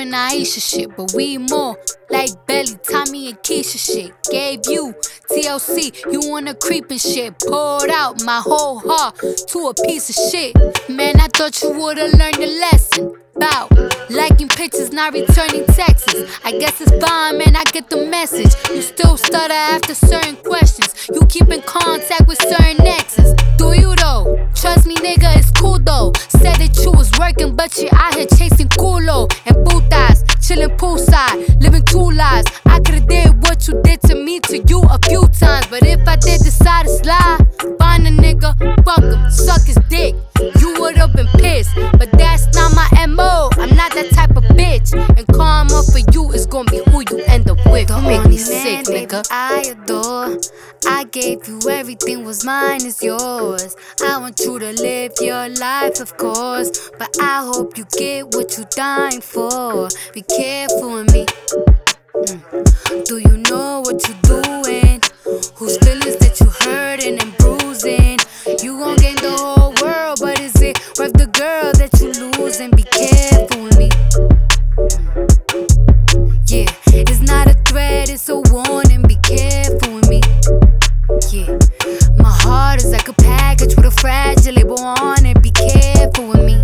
and Aisha shit, but we more like Belly, Tommy, and Keisha shit. Gave you TLC, you wanna creep and shit. Poured out my whole heart to a piece of shit. Man, I thought you would've learned a lesson about liking pictures, not returning texts. I guess it's fine, man, I get the message. You still stutter after certain questions. You keep in contact with certain exes. Do you though? Trust me, nigga, it's cool though. Said that you was working, but you out here chasing culo and putas, chilling poolside, living two lives. I could've did what you did to me to you a few times, but if I did decide to slide, find a nigga, fuck him, suck his dick. You would've been pissed, but that's not my MO. I'm not that type of bitch, and karma for you is gonna be who you end up with. Don't make me sick, nigga. I adore. I gave you everything, was mine is yours. I want you to live your life, of course, but I hope you get what you dying for. Be careful with me. Do you know what you're doing? Whose feelings that you hurting and bruising? You gon' gain the whole world, but is it worth the girl that you losing? Be careful with me. Yeah, it's not a threat, it's a warning. Be careful with me. Yeah, my heart is like a package with a fragile label on it. Be careful with me.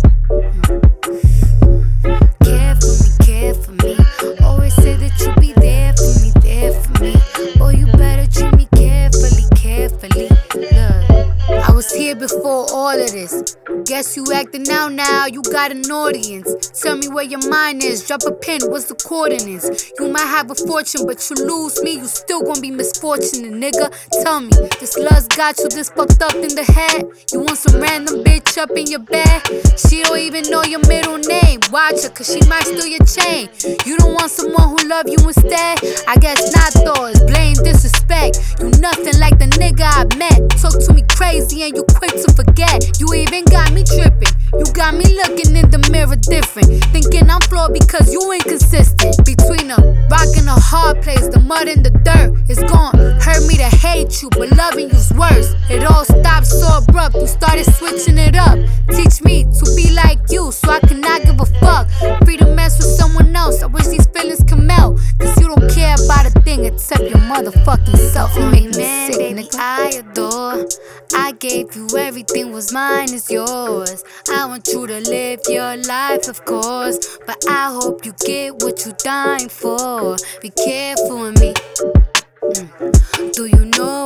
Care for me, care for me. Always say that you'll be there for me, there for me. Oh, you better treat me carefully, carefully. Look, I was here before all of this. Guess you acting out now, you got an audience. Tell me where your mind is, drop a pin, what's the coordinates? You might have a fortune, but you lose me, you still gon' be misfortunate, nigga. Tell me, this lust got you this fucked up in the head? You want some random bitch up in your bed? She don't even know your middle name. Watch her, cause she might steal your chain. You don't want someone who love you instead? I guess not though, it's blame, disrespect. You nothing like the nigga I met. Talk to me crazy and you quick to forget. You even got me tripping. You got me looking in the mirror different, thinking I'm flawed because you inconsistent. Between a rock and a hard place, the mud and the dirt, it's gon' hurt me to hate you, but loving you's worse. It all stopped so abrupt, you started switching it up. Teach me to be like you, so I cannot give a fuck. Free to mess with someone else, I wish these feelings can melt. Cause you don't care about a thing except your motherfucking self. You make me sick, nigga. I adore. I gave you everything, was mine is yours. I want you to live your life, of course, but I hope you get what you dying for. Be careful with me. Do you know